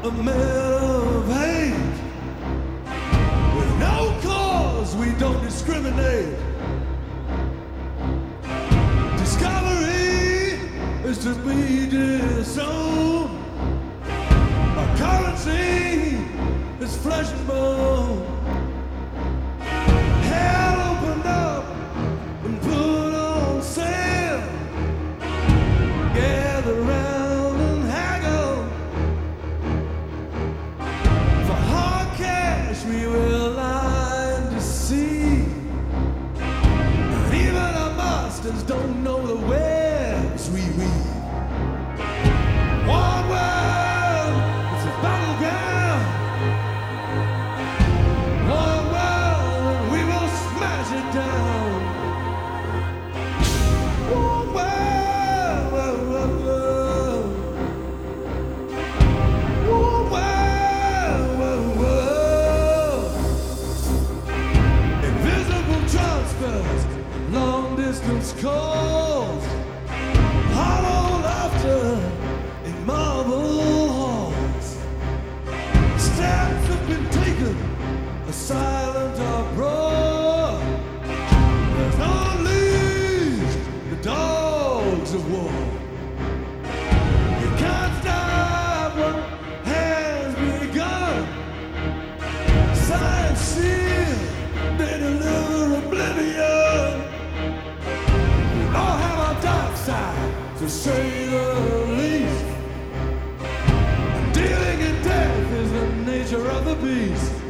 a man of hate. With no cause, we don't discriminate. Discovery is to be disowned. Our currency is flesh and bone. Hell opened up and put on sale. Gather round and haggle. For hard cash we will lie and deceive. And even our masters don't know the webs we weave. One world, it's a battleground. One world, and we will smash it down. One world, one world. One world, one world. Invisible transfers, long distance calls, hollow laughter in marble halls. Steps have been taken, a silent uproar. There's unleashed the dogs of war. You can't stop what has begun. Science seal, they deliver oblivion. We all have our dark side, to say the least. Dealing in death is the nature of the beast.